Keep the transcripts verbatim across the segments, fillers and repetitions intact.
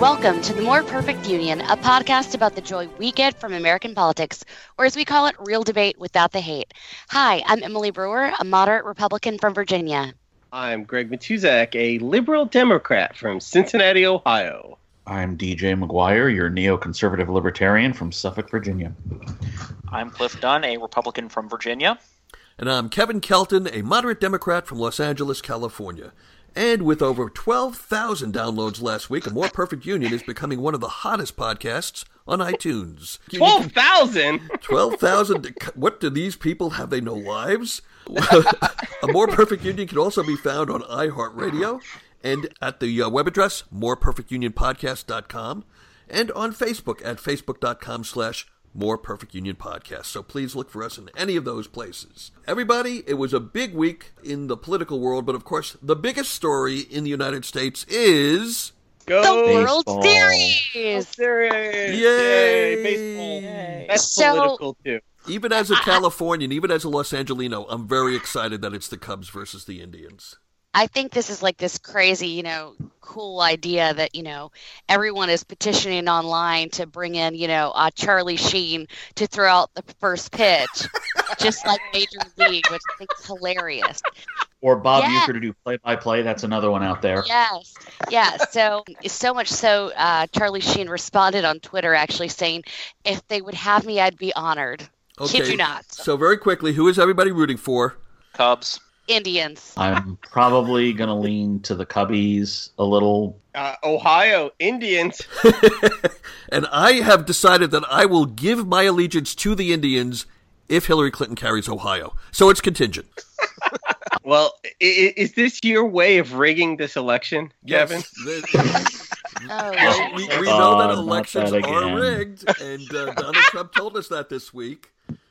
Welcome to The More Perfect Union, a podcast about the joy we get from American politics, or as we call it, real debate without the hate. Hi, I'm Emily Brewer, a moderate Republican from Virginia. I'm Greg Matuzak, a liberal Democrat from Cincinnati, Ohio. I'm D J McGuire, your neoconservative libertarian from Suffolk, Virginia. I'm Cliff Dunn, a Republican from Virginia. And I'm Kevin Kelton, a moderate Democrat from Los Angeles, California. And with over twelve thousand downloads last week, A More Perfect Union is becoming one of the hottest podcasts on iTunes. twelve thousand? twelve thousand? What do these people have? They no lives? A More Perfect Union can also be found on iHeartRadio and at the uh, web address, more perfect union podcast dot com, and on Facebook at facebook.com slash More Perfect Union Podcast. So please look for us in any of those places. Everybody, it was a big week in the political world, but of course, the biggest story in the United States is... Go the World Baseball. Series! World Series! Yay! Yay! Baseball. Yay. That's So- political, too. Even as a Californian, even as a Los Angelino, I'm very excited that it's the Cubs versus the Indians. I think this is like this crazy, you know, cool idea that, you know, everyone is petitioning online to bring in, you know, uh, Charlie Sheen to throw out the first pitch, just like Major League, which I think is hilarious. Or Bob Yeah. Uecker to do play-by-play. That's another one out there. Yes, yeah. So, so much so, uh, Charlie Sheen responded on Twitter actually saying, if they would have me, I'd be honored. Kid you not. So very quickly, who is everybody rooting for? Cubs. Indians. I'm probably going to lean to the Cubbies a little. Uh, Ohio Indians. And I have decided that I will give my allegiance to the Indians if Hillary Clinton carries Ohio. So it's contingent. Well, i- i- is this your way of rigging this election, Kevin? Yes. Oh, Well, we, we Oh, know that not elections that are again. rigged, and uh, Donald Trump told us that this week.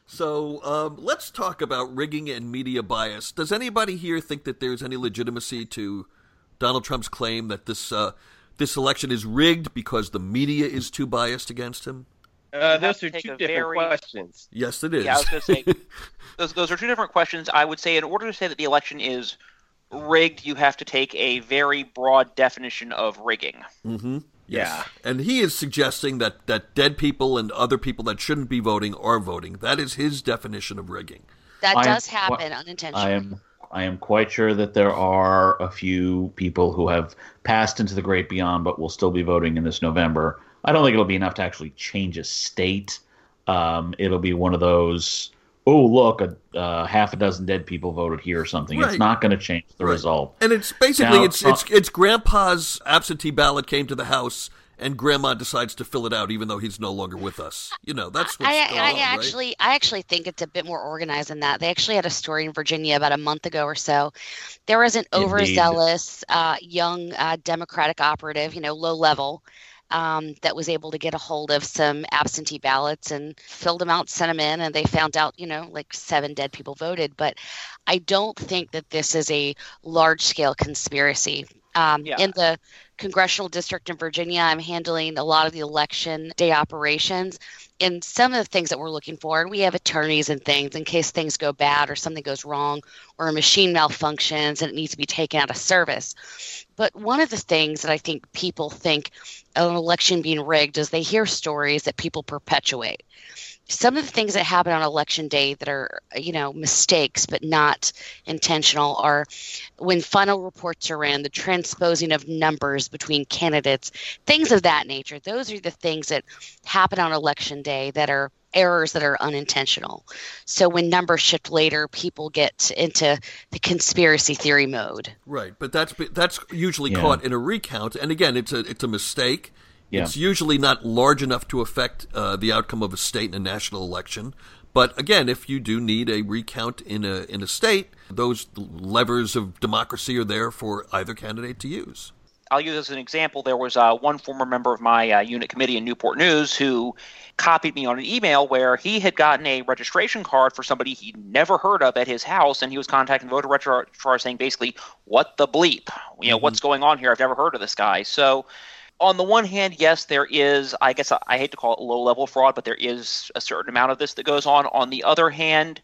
So um, let's talk about rigging and media bias. Does anybody here think that there's any legitimacy to Donald Trump's claim that this uh, this election is rigged because the media is too biased against him? Uh, have those to are take two a different very- questions. Yes, it is. Yeah, I was going to say, those, those are two different questions. I would say in order to say that the election is rigged, you have to take a very broad definition of rigging. Mm-hmm. Yeah. And he is suggesting that, that dead people and other people that shouldn't be voting are voting. That is his definition of rigging. that I am- does happen unintentionally. I am I am quite sure that there are a few people who have passed into the great beyond but will still be voting in this November. I don't think it'll be enough to actually change a state. Um, it'll be one of those, oh, look, a uh, half a dozen dead people voted here or something. Right. It's not going to change the Right. result. And it's basically Now, it's Trump- it's it's Grandpa's absentee ballot came to the House, and Grandma decides to fill it out, even though he's no longer with us. You know, that's what's I, going I on, actually, I actually think it's a bit more organized than that. They actually had a story in Virginia about a month ago or so. There was an Indeed. overzealous uh, young uh, Democratic operative, you know, low level, um, that was able to get a hold of some absentee ballots and filled them out, sent them in, and they found out, you know, like seven dead people voted. But I don't think that this is a large-scale conspiracy. Um, Yeah. In the congressional district in Virginia, I'm handling a lot of the election day operations. And some of the things that we're looking for, and we have attorneys and things in case things go bad or something goes wrong or a machine malfunctions and it needs to be taken out of service. But one of the things that I think people think of an election being rigged is they hear stories that people perpetuate. Some of the things that happen on election day that are, you know, mistakes but not intentional are when final reports are in, the transposing of numbers between candidates, things of that nature. Those are the things that happen on election day that are errors that are unintentional. So when numbers shift later, people get into the conspiracy theory mode. Right, but that's that's usually Yeah. caught in a recount, and again, it's a it's a mistake. Yeah. It's usually not large enough to affect uh, the outcome of a state in a national election. But again, if you do need a recount in a in a state, those levers of democracy are there for either candidate to use. I'll use as an example, there was uh, one former member of my uh, unit committee in Newport News who copied me on an email where he had gotten a registration card for somebody he'd never heard of at his house, and he was contacting the voter registrar saying basically, what the bleep? You know, Mhm. what's going on here? I've never heard of this guy. So on the one hand, yes, there is, I guess I, I hate to call it low-level fraud, but there is a certain amount of this that goes on. On the other hand,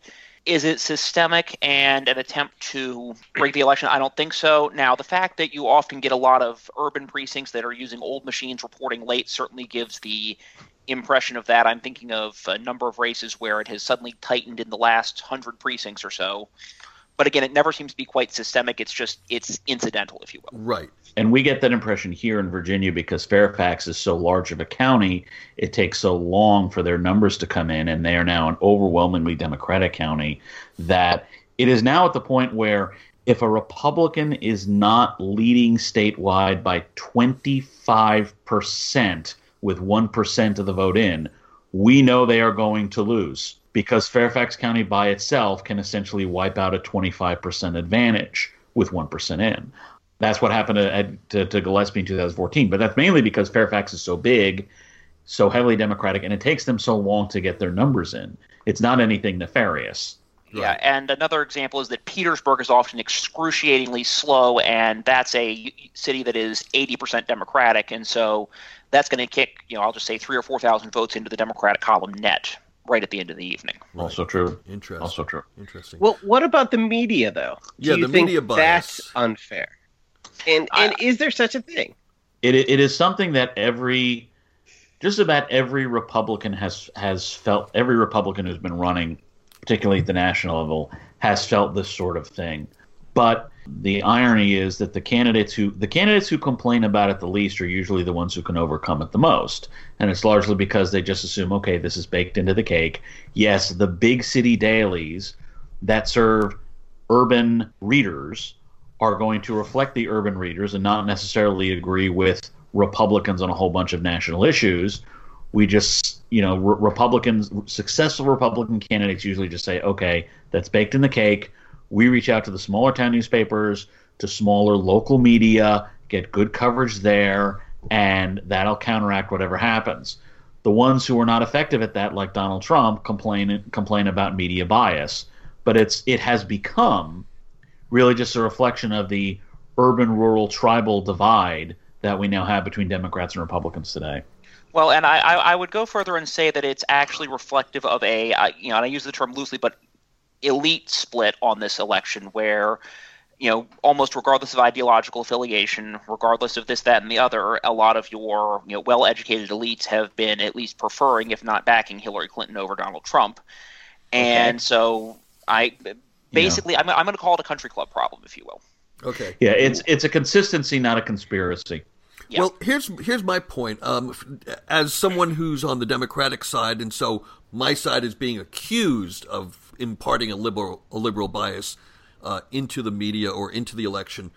Is it systemic and an attempt to break the election? I don't think so. Now, the fact that you often get a lot of urban precincts that are using old machines reporting late certainly gives the impression of that. I'm thinking of a number of races where it has suddenly tightened in the last hundred precincts or so. But again, it never seems to be quite systemic. It's just, it's incidental, if you will. Right. And we get that impression here in Virginia because Fairfax is so large of a county. It takes so long for their numbers to come in, and they are now an overwhelmingly Democratic county, that it is now at the point where if a Republican is not leading statewide by twenty-five percent with one percent of the vote in, we know they are going to lose, because Fairfax County by itself can essentially wipe out a twenty-five percent advantage with one percent in. That's what happened to, to, to Gillespie in two thousand fourteen. But that's mainly because Fairfax is so big, so heavily Democratic, and it takes them so long to get their numbers in. It's not anything nefarious. Yeah, and another example is that Petersburg is often excruciatingly slow, and that's a city that is eighty percent Democratic, and so that's going to kick, you know, I'll just say three or four thousand votes into the Democratic column net right at the end of the evening. Right. Also true. Interesting. Also true. Interesting. Well, what about the media, though? Do Yeah, you the think media bias. that's unfair? And and I, is there such a thing? It it is something that every, just about every Republican has has felt. Every Republican who's been running, particularly at the national level, has felt this sort of thing. But the irony is that the candidates who the candidates who complain about it the least are usually the ones who can overcome it the most. And it's largely because they just assume, okay, this is baked into the cake. Yes, the big city dailies that serve urban readers are going to reflect the urban readers and not necessarily agree with Republicans on a whole bunch of national issues. We just, you know, re- Republicans, successful Republican candidates usually just say, okay, that's baked in the cake. We reach out to the smaller town newspapers, to smaller local media, get good coverage there, and that'll counteract whatever happens. The ones who are not effective at that, like Donald Trump, complain complain about media bias. But it's it has become really just a reflection of the urban-rural tribal divide that we now have between Democrats and Republicans today. Well, and I, I would go further and say that it's actually reflective of a, uh, you know, and I use the term loosely, but elite split on this election where, you know, almost regardless of ideological affiliation, regardless of this, that, and the other, a lot of your, you know, well-educated elites have been at least preferring, if not backing, Hillary Clinton over Donald Trump. And okay. so I basically, you know. I'm, I'm going to call it a country club problem, if you will. Okay. Yeah, it's it's a consistency, not a conspiracy. Yeah. Well, here's here's my point. Um, as someone who's on the Democratic side, and so my side is being accused of imparting a liberal a liberal bias uh, into the media or into the election.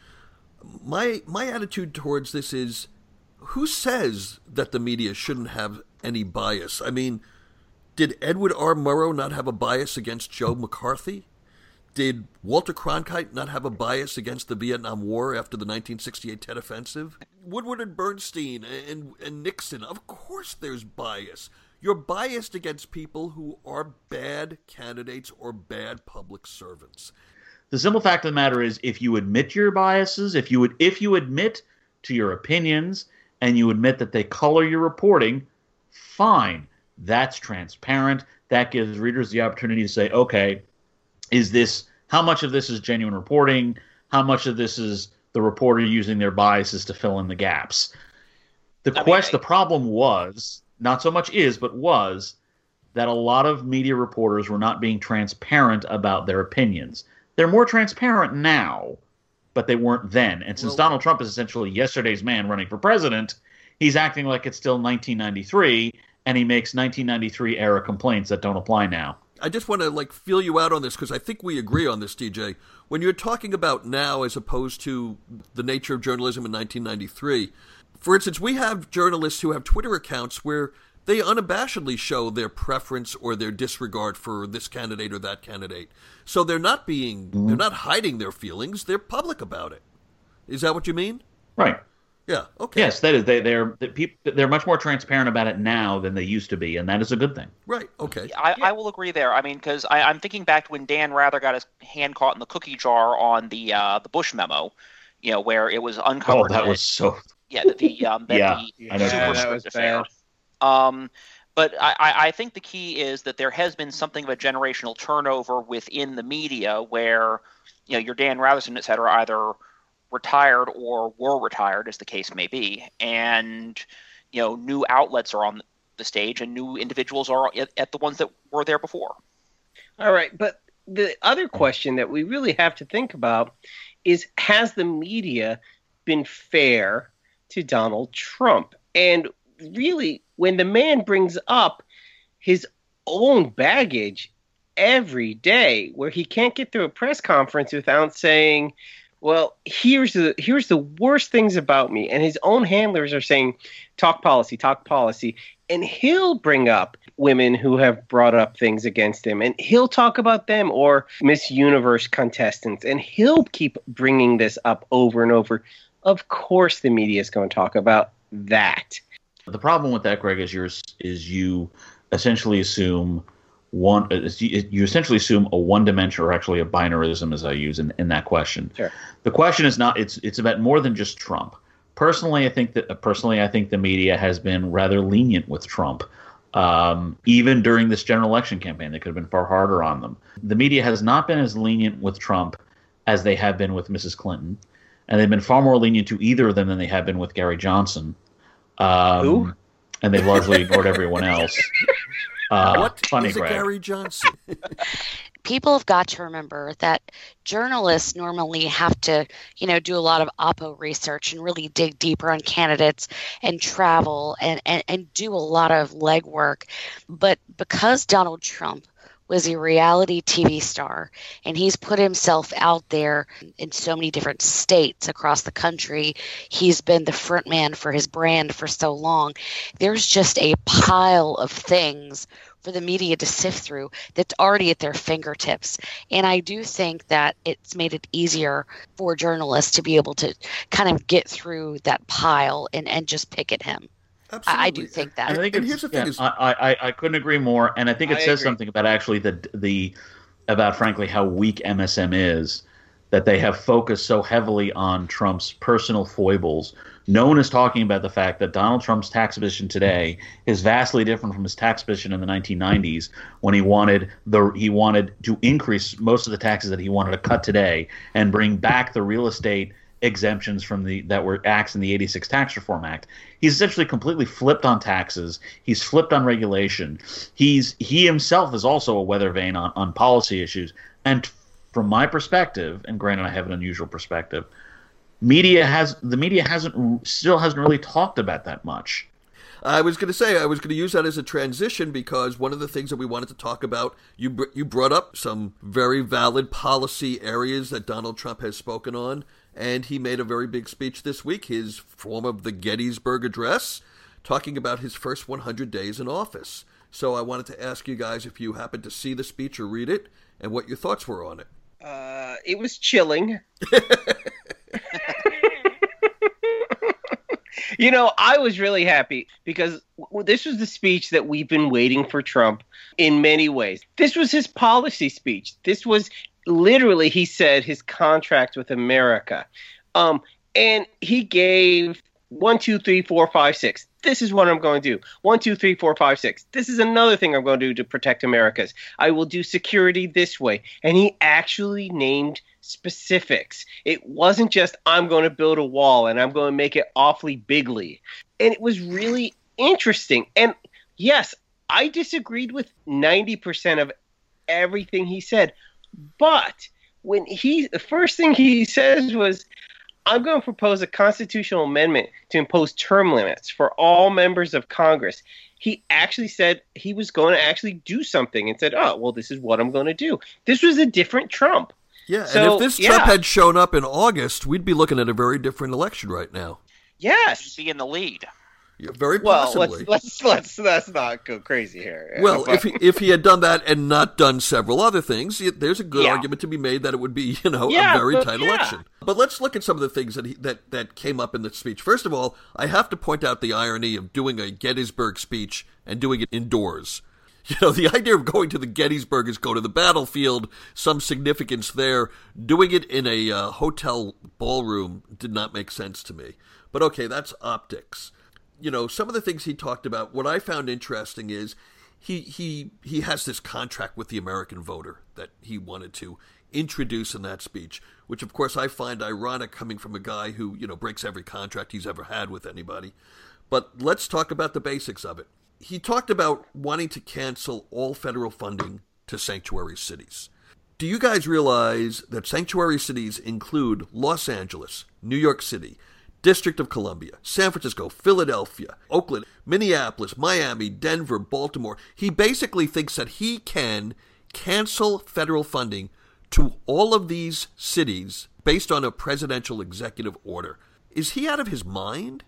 My my attitude towards this is, who says that the media shouldn't have any bias? I mean, did Edward R. Murrow not have a bias against Joe McCarthy? Did Walter Cronkite not have a bias against the Vietnam War after the nineteen sixty-eight Tet Offensive? Woodward and Bernstein and, and Nixon, of course there's bias. You're biased against people who are bad candidates or bad public servants. The simple fact of the matter is, if you admit your biases, if you would, if you admit to your opinions and you admit that they color your reporting, fine. That's transparent. That gives readers the opportunity to say, okay, is this, how much of this is genuine reporting? How much of this is the reporter using their biases to fill in the gaps? The I quest, mean, I... the problem was, not so much is, but was, that a lot of media reporters were not being transparent about their opinions. They're more transparent now, but they weren't then. And since well, Donald Trump is essentially yesterday's man running for president, he's acting like it's still nineteen ninety-three, and he makes nineteen ninety-three era complaints that don't apply now. I just want to like feel you out on this because I think we agree on this, D J. When you're talking about now as opposed to the nature of journalism in nineteen ninety-three, for instance, we have journalists who have Twitter accounts where they unabashedly show their preference or their disregard for this candidate or that candidate. So they're not being, mm-hmm. they're not hiding their feelings. They're public about it. Is that what you mean? Right. Yeah. Okay. Yes, that is. They, they're the people. They're much more transparent about it now than they used to be, and that is a good thing. Right. Okay. I, I will agree there. I mean, because I'm thinking back to when Dan Rather got his hand caught in the cookie jar on the uh, the Bush memo, you know, where it was uncovered. Oh, that that, was so. Yeah. The, the um. That yeah. The I know. Yeah, that was bad. Um, But I, I think the key is that there has been something of a generational turnover within the media where, you know, your Dan Ratherson, et cetera, either retired or were retired, as the case may be. And, you know, new outlets are on the stage and new individuals are at, at the ones that were there before. All right. But the other question that we really have to think about is, has the media been fair to Donald Trump? And really, when the man brings up his own baggage every day, where he can't get through a press conference without saying, well, here's the here's the worst things about me, and his own handlers are saying, talk policy, talk policy, and he'll bring up women who have brought up things against him, and he'll talk about them, or Miss Universe contestants, and he'll keep bringing this up over and over. Of course the media is going to talk about that. The problem with that, Greg, is yours is you essentially assume one. You essentially assume a one-dimension, or actually a binarism, as I use in, in that question. Sure. The question is not. It's it's about more than just Trump. Personally, I think that personally, I think the media has been rather lenient with Trump, um, even during this general election campaign. They could have been far harder on them. The media has not been as lenient with Trump as they have been with Missus Clinton, and they've been far more lenient to either of them than they have been with Gary Johnson. Um, Who? And they've largely ignored everyone else. Uh, what funny, is a Greg. Gary Johnson? People have got to remember that journalists normally have to, you know, do a lot of oppo research and really dig deeper on candidates and travel and, and, and do a lot of legwork. But because Donald Trump was a reality T V star, and he's put himself out there in so many different states across the country. He's been the front man for his brand for so long. There's just a pile of things for the media to sift through that's already at their fingertips. And I do think that it's made it easier for journalists to be able to kind of get through that pile and, and just pick at him. Absolutely. I, I do think that. I think and it's, here's the thing yeah, is, I, I I couldn't agree more, and I think it I says agree. something about actually the the about frankly how weak M S M is, that they have focused so heavily on Trump's personal foibles. No one is talking about the fact that Donald Trump's tax position today is vastly different from his tax position in the nineteen nineties, when he wanted the he wanted to increase most of the taxes that he wanted to cut today and bring back the real estate exemptions from the that were acts in the eighty-six Tax Reform Act. He's essentially completely flipped on taxes. He's flipped on regulation. He's he himself is also a weather vane on, on policy issues. And from my perspective, and granted I have an unusual perspective, media has the media hasn't still hasn't really talked about that much. I was going to say, I was going to use that as a transition, because one of the things that we wanted to talk about, you br- you brought up some very valid policy areas that Donald Trump has spoken on, and he made a very big speech this week, his form of the Gettysburg Address, talking about his first one hundred days in office. So I wanted to ask you guys if you happened to see the speech or read it, and what your thoughts were on it. Uh, it was chilling. You know, I was really happy because this was the speech that we've been waiting for Trump in many ways. This was his policy speech. This was literally, he said, his contract with America. Um, and he gave one, two, three, four, five, six. This is what I'm going to do. One, two, three, four, five, six. This is another thing I'm going to do to protect America's. I will do security this way. And he actually named specifics. It wasn't just, I'm going to build a wall and I'm going to make it awfully bigly. And it was really interesting. And yes, I disagreed with ninety percent of everything he said. But when he, the first thing he says was, I'm going to propose a constitutional amendment to impose term limits for all members of Congress. He actually said he was going to actually do something and said, oh, well, this is what I'm going to do. This was a different Trump. Yeah, So, and if this yeah. Trump had shown up in August, we'd be looking at a very different election right now. Yes. Be in the lead. Yeah, very Well, possibly. let's, let's let's let's not go crazy here. Well, But- if he, if he had done that and not done several other things, y- there's a good Yeah. argument to be made that it would be, you know, Yeah, a very but- tight yeah. election. But let's look at some of the things that, he, that that came up in the speech. First of all, I have to point out the irony of doing a Gettysburg speech and doing it indoors. You know, the idea of going to the Gettysburg is go to the battlefield, some significance there. Doing it in a uh, hotel ballroom did not make sense to me. But okay, that's optics. you know, some of the things he talked about, what I found interesting is he he he has this contract with the American voter that he wanted to introduce in that speech, which of course I find ironic coming from a guy who, you know, breaks every contract he's ever had with anybody. But let's talk about the basics of it. He talked about wanting to cancel all federal funding to sanctuary cities. Do you guys realize that sanctuary cities include Los Angeles, New York City, District of Columbia, San Francisco, Philadelphia, Oakland, Minneapolis, Miami, Denver, Baltimore? He basically thinks that he can cancel federal funding to all of these cities based on a presidential executive order. Is he out of his mind?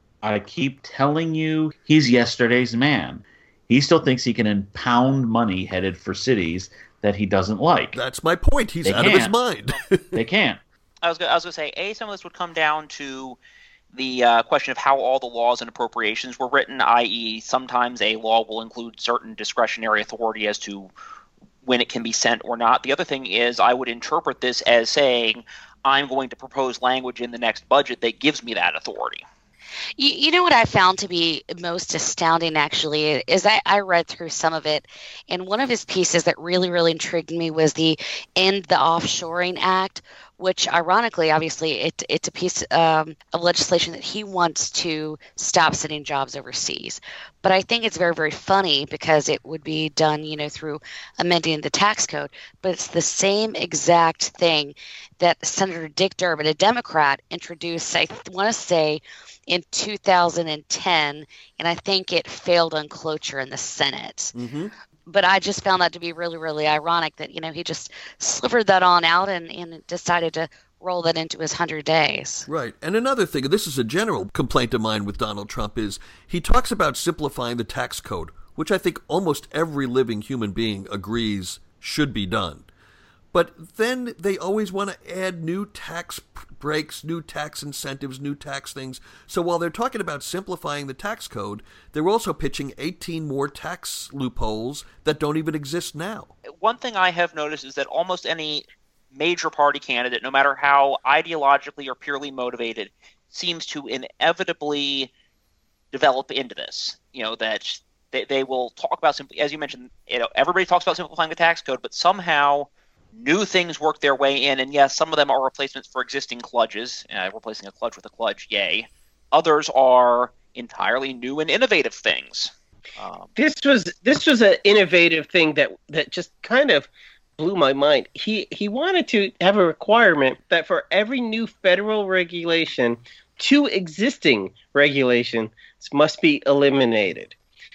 I keep telling you, he's yesterday's man. He still thinks he can impound money headed for cities that he doesn't like. That's my point. He's They out of his can't. mind. They can't. I was, go- I was going to say, A, some of this would come down to the uh, question of how all the laws and appropriations were written, that is sometimes a law will include certain discretionary authority as to when it can be sent or not. The other thing is I would interpret this as saying I'm going to propose language in the next budget that gives me that authority. You, you know what I found to be most astounding, actually, is I, I read through some of it, and one of his pieces that really, really intrigued me was the End the Offshoring Act, which, ironically, obviously, it, it's a piece um, of legislation that he wants to stop sending jobs overseas. But I think it's very, very funny because it would be done, you know, through amending the tax code. But it's the same exact thing that Senator Dick Durbin, a Democrat, introduced, I want to say, in two thousand ten, and I think it failed on cloture in the Senate. Mm-hmm. But I just found that to be really, really ironic that, you know, he just slivered that on out and, and decided to roll that into his hundred days. Right. And another thing, and this is a general complaint of mine with Donald Trump, is he talks about simplifying the tax code, which I think almost every living human being agrees should be done. But then they always want to add new tax breaks, new tax incentives, new tax things. So while they're talking about simplifying the tax code, they're also pitching eighteen more tax loopholes that don't even exist now. One thing I have noticed is that almost any major party candidate, no matter how ideologically or purely motivated, seems to inevitably develop into this. You know, that they, they will talk about, simply, as you mentioned, you know, everybody talks about simplifying the tax code, but somehow new things work their way in, and yes, some of them are replacements for existing kludges. Uh, replacing a kludge with a kludge, yay. Others are entirely new and innovative things. Um, This was this was an innovative thing that that just kind of blew my mind. He he wanted to have a requirement that for every new federal regulation, two existing regulations must be eliminated.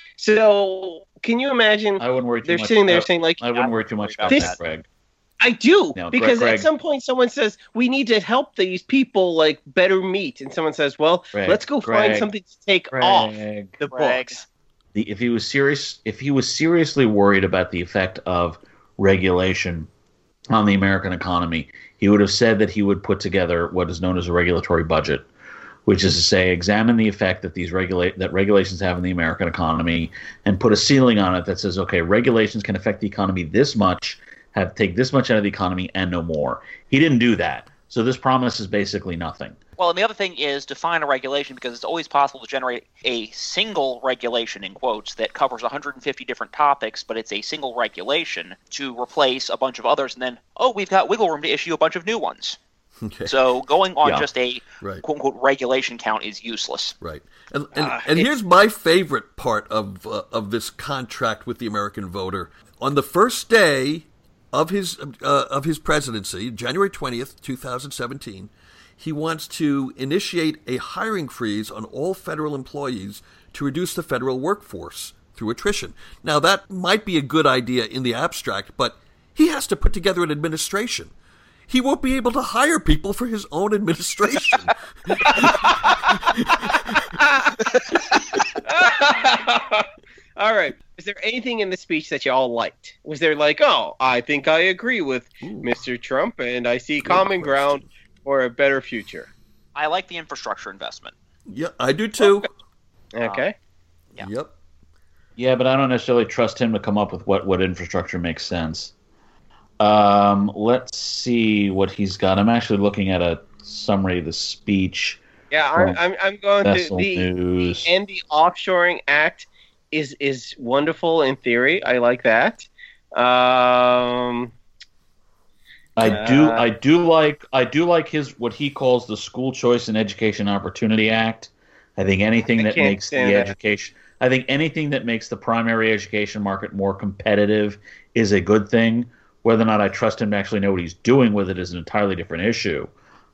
So can you imagine? I wouldn't worry too they're much sitting there about- saying like, I wouldn't worry too much about This- that, Greg. I do, No, because Greg- at some point someone says we need to help these people like better meat, and someone says, well, Greg, let's go Greg, find something to take Greg. off the Greg. books. The, if he was serious, if he was seriously worried about the effect of regulation on the American economy, he would have said that he would put together what is known as a regulatory budget, which is to say, examine the effect that these regulate that regulations have in the American economy, and put a ceiling on it that says, okay, regulations can affect the economy this much, have take this much out of the economy, and no more. He didn't do that, so this promise is basically nothing. Well, and the other thing is define a regulation, because it's always possible to generate a single regulation, in quotes, that covers one hundred fifty different topics, but it's a single regulation to replace a bunch of others, and then, oh, we've got wiggle room to issue a bunch of new ones. Okay. So going on Yeah. just a Right. quote-unquote regulation count is useless. Right. And and, Uh, and it- here's my favorite part of uh, of this contract with the American voter. On the first day of his uh, of his presidency, January twentieth, twenty seventeen, he wants to initiate a hiring freeze on all federal employees to reduce the federal workforce through attrition. Now, that might be a good idea in the abstract, but he has to put together an administration. He won't be able to hire people for his own administration. All right. Is there anything in the speech that you all liked? Was there like, oh, I think I agree with Ooh. Mister Trump, and I see common ground for a better future? I like the infrastructure investment. Yeah, I do too. Okay. Yeah. Yep. Yeah, but I don't necessarily trust him to come up with what, what infrastructure makes sense. Um, let's see what he's got. I'm actually looking at a summary of the speech. Yeah, I'm, I'm, I'm going to Vessel the, the News. and the offshoring act is is wonderful in theory. I like that. Um, I do Uh, I do like I do like his what he calls the School Choice and Education Opportunity Act. I think anything I that can't makes the stand that. education I think anything that makes the primary education market more competitive is a good thing. Whether or not I trust him to actually know what he's doing with it is an entirely different issue.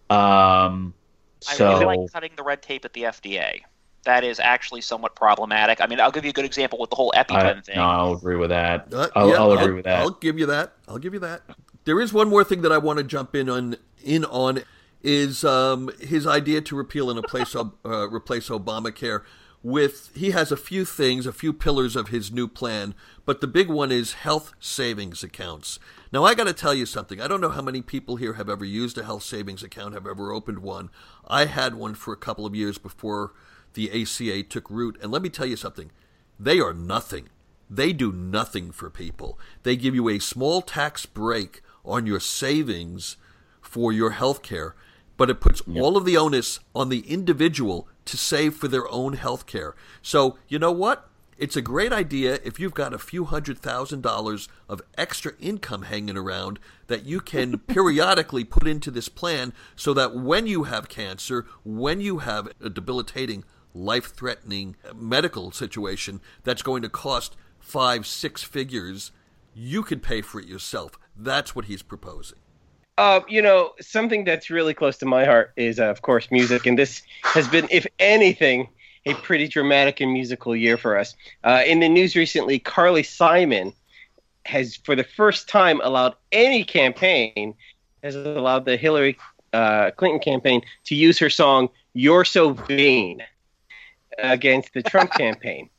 Um, I so really like cutting the red tape at the F D A. That is actually somewhat problematic. I mean, I'll give you a good example with the whole EpiPen I, thing. no, I'll agree with that. Uh, I'll, yeah, I'll agree with that. I'll give you that. I'll give you that. There is one more thing that I want to jump in on. In on is um, his idea to repeal and replace uh, replace Obamacare. With he has a few things, a few pillars of his new plan, but the big one is health savings accounts. Now, I got to tell you something. I don't know how many people here have ever used a health savings account, have ever opened one. I had one for a couple of years before the A C A took root, and let me tell you something. They are nothing. They do nothing for people. They give you a small tax break on your savings for your health care, but it puts yep. all of the onus on the individual to save for their own health care. So, you know what? It's a great idea if you've got a few hundred thousand dollars of extra income hanging around that you can periodically put into this plan so that when you have cancer, when you have a debilitating, life-threatening medical situation that's going to cost five, six figures, you can pay for it yourself. That's what he's proposing. Uh, you know, something that's really close to my heart is, uh, of course, music. And this has been, if anything, a pretty dramatic and musical year for us. Uh, in the news recently, Carly Simon has, for the first time, allowed any campaign, has allowed the Hillary uh, Clinton campaign to use her song, You're So Vain, against the Trump campaign.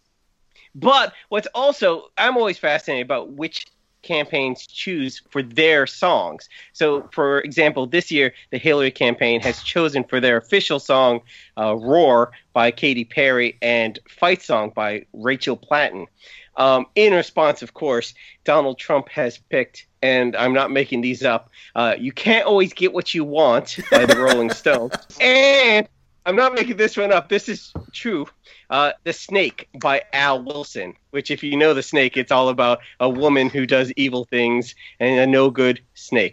But what's also, I'm always fascinated about which campaigns choose for their songs. So, for example, this year, the Hillary campaign has chosen for their official song, uh, Roar by Katy Perry and Fight Song by Rachel Platten. Um, in response, of course, Donald Trump has picked, and I'm not making these up, uh, You Can't Always Get What You Want by the Rolling Stones. And I'm not making this one up. This is true. Uh, The Snake by Al Wilson, which if you know The Snake, it's all about a woman who does evil things and a no-good snake.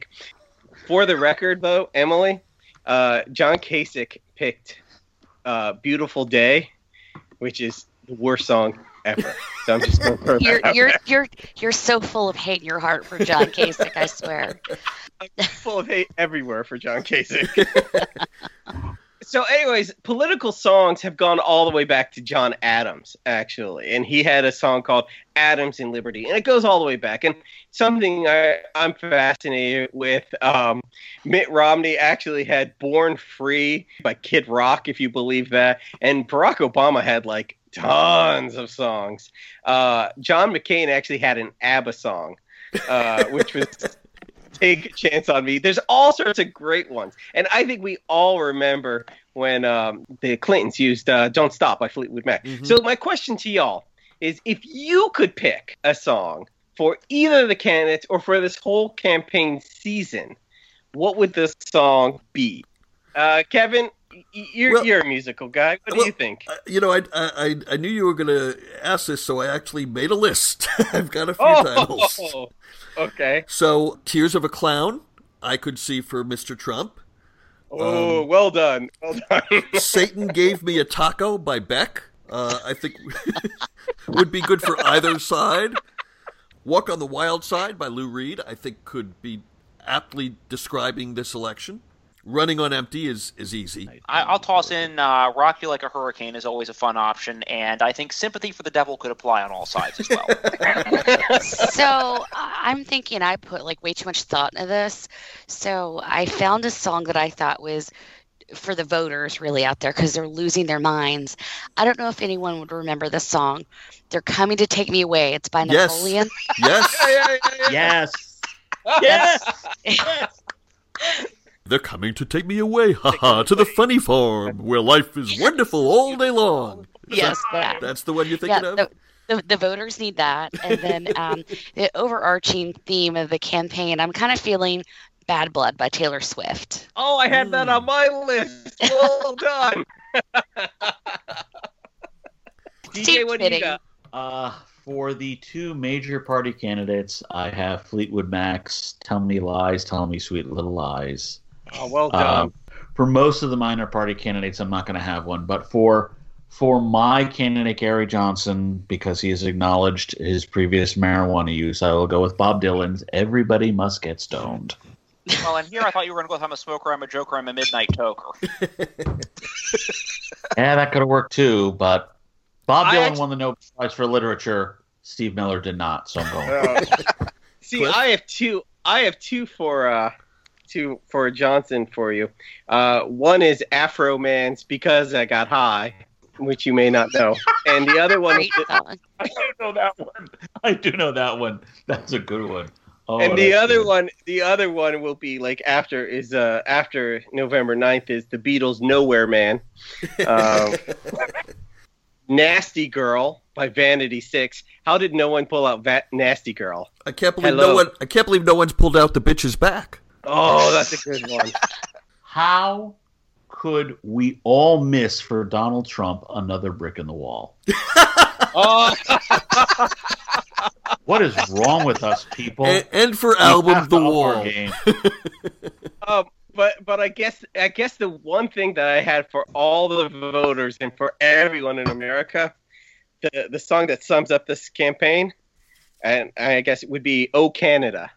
For the record, though, Emily, uh, John Kasich picked uh, Beautiful Day, which is the worst song ever. So I'm just going to throw You're that out you're there. you're you're so full of hate in your heart for John Kasich, I swear. I'm full of hate everywhere for John Kasich. So anyways, political songs have gone all the way back to John Adams, actually. And he had a song called Adams and Liberty. And it goes all the way back. And something I, I'm fascinated with, um, Mitt Romney actually had Born Free by Kid Rock, if you believe that. And Barack Obama had, like, tons of songs. Uh, John McCain actually had an ABBA song, uh, which was... Take a Chance on Me. There's all sorts of great ones. And I think we all remember when um, the Clintons used uh, Don't Stop by Fleetwood Mac. Mm-hmm. So my question to y'all is, if you could pick a song for either of the candidates or for this whole campaign season, what would this song be? Uh, Kevin, you're, well, you're a musical guy. What do well, you think? Uh, you know, I, I I knew you were going to ask this, so I actually made a list. I've got a few oh, titles. Okay. So, Tears of a Clown, I could see for Mister Trump. Oh, um, well done. Well done. Satan Gave Me a Taco by Beck, uh, I think would be good for either side. Walk on the Wild Side by Lou Reed, I think could be aptly describing this election. Running on Empty is, is easy. I, I'll toss in uh, Rock You Like a Hurricane is always a fun option, and I think Sympathy for the Devil could apply on all sides as well. So I'm thinking I put like way too much thought into this. So I found a song that I thought was for the voters really out there because they're losing their minds. I don't know if anyone would remember this song. They're Coming to Take Me Away. It's by yes. Napoleon. Yes. Yes. Yes. Yes. They're coming to take me away, haha, to the funny farm where life is wonderful all day long. Yes, that. That's the one you're thinking yeah, of? The, the, the voters need that. And then um, the overarching theme of the campaign, I'm kind of feeling Bad Blood by Taylor Swift. Oh, I had that on my list. Well done. D J, what do you got? Uh, for the two major party candidates, I have Fleetwood Mac's "Tell Me Lies, Tell Me Sweet Little Lies." Oh, well done. Um, for most of the minor party candidates, I'm not going to have one, but for for my candidate Gary Johnson, because he has acknowledged his previous marijuana use, I will go with Bob Dylan's "Everybody Must Get Stoned." Well, and here I thought you were going to go with "I'm a smoker, I'm a joker, I'm a midnight toker." Yeah, that could have worked too, but Bob I Dylan actually, won the Nobel Prize for Literature. Steve Miller did not, so I'm going. Uh, see, Cliff? I have two. I have two for uh, two for Johnson for you. Uh, one is Afro Man's "Because I Got High," which you may not know, and the other one. Is the, I do know that one. I do know that one. That's a good one. Oh, and the other good. one, the other one will be like after is uh after November ninth is the Beatles' "Nowhere Man." Um, "Nasty Girl" by Vanity Six. How did no one pull out Va- "Nasty Girl"? I can't believe Hello. no one. I can't believe no one's pulled out "The Bitch's Back." Oh, that's a good one. How could we all miss for Donald Trump another brick in the wall? Oh. What is wrong with us, people? And, and for We album have "The to up our Wall." game. um, but but I guess I guess the one thing that I had for all the voters and for everyone in America, the the song that sums up this campaign, and I guess it would be "Oh Canada."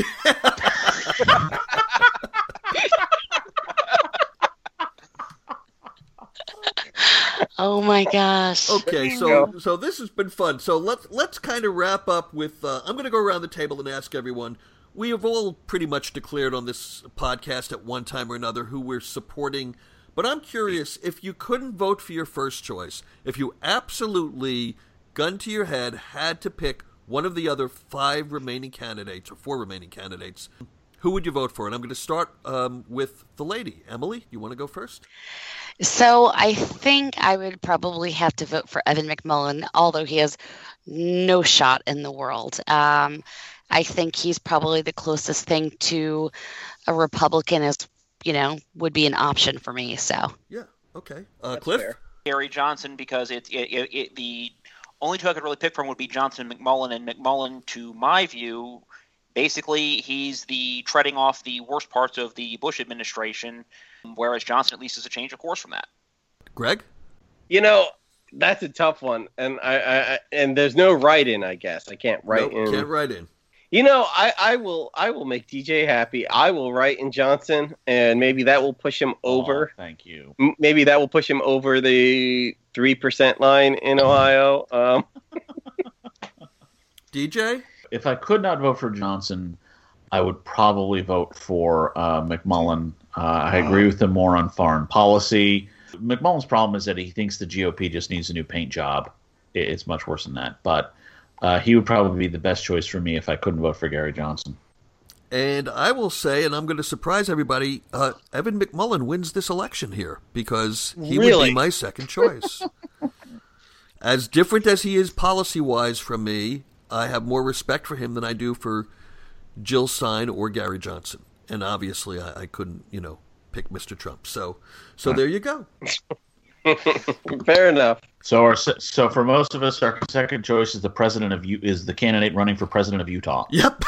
Oh my gosh. Okay, so so this has been fun. So let's let's kind of wrap up with. Uh, I'm going to go around the table and ask everyone. We have all pretty much declared on this podcast at one time or another who we're supporting. But I'm curious, if you couldn't vote for your first choice, if you absolutely, gun to your head, had to pick one of the other five remaining candidates or four remaining candidates, who would you vote for? And I'm going to start um, with the lady. Emily, you want to go first? So I think I would probably have to vote for Evan McMullin, although he has no shot in the world. Um, I think he's probably the closest thing to a Republican as, you know, would be an option for me. So yeah, okay. Uh, Cliff? Fair. Gary Johnson, because it, it, it, it the only two I could really pick from would be Johnson and McMullin. And McMullin, to my view, basically he's the treading off the worst parts of the Bush administration, whereas Johnson at least is a change of course from that. Greg? You know, that's a tough one, and I, I and there's no write-in. I guess I can't write no, in. Can't write in. You know, I, I will I will make D J happy. I will write in Johnson, and maybe that will push him over. Oh, thank you. M- maybe that will push him over the three percent line in Ohio. Um. D J? If I could not vote for Johnson, I would probably vote for uh, McMullin. Uh, I agree with him more on foreign policy. McMullin's problem is that he thinks the G O P just needs a new paint job. It's much worse than that. But uh, he would probably be the best choice for me if I couldn't vote for Gary Johnson. And I will say, and I'm going to surprise everybody, uh, Evan McMullin wins this election here because he Really? would be my second choice. As different as he is policy-wise from me, I have more respect for him than I do for Jill Stein or Gary Johnson. And obviously, I, I couldn't, you know, pick Mister Trump. So, so there you go. Fair enough. So, our, so for most of us, our second choice is the president of U- is the candidate running for president of Utah. Yep.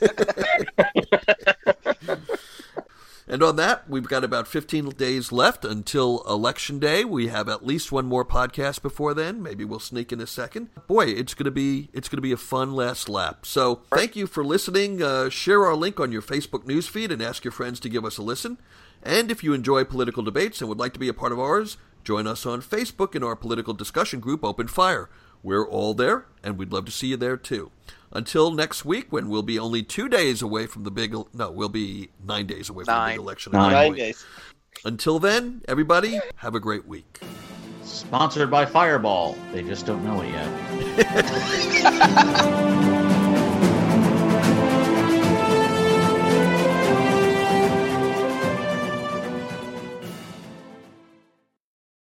And on that, we've got about fifteen days left until Election Day. We have at least one more podcast before then. Maybe we'll sneak in a second. Boy, it's gonna be it's gonna be a fun last lap. So thank you for listening. Uh, share our link on your Facebook newsfeed and ask your friends to give us a listen. And if you enjoy political debates and would like to be a part of ours, join us on Facebook in our political discussion group, Open Fire. We're all there, and we'd love to see you there too. Until next week, when we'll be only two days away from the big... No, we'll be nine days away from Nine. the big election. Nine. Nine days. Until then, everybody, have a great week. Sponsored by Fireball. They just don't know it yet.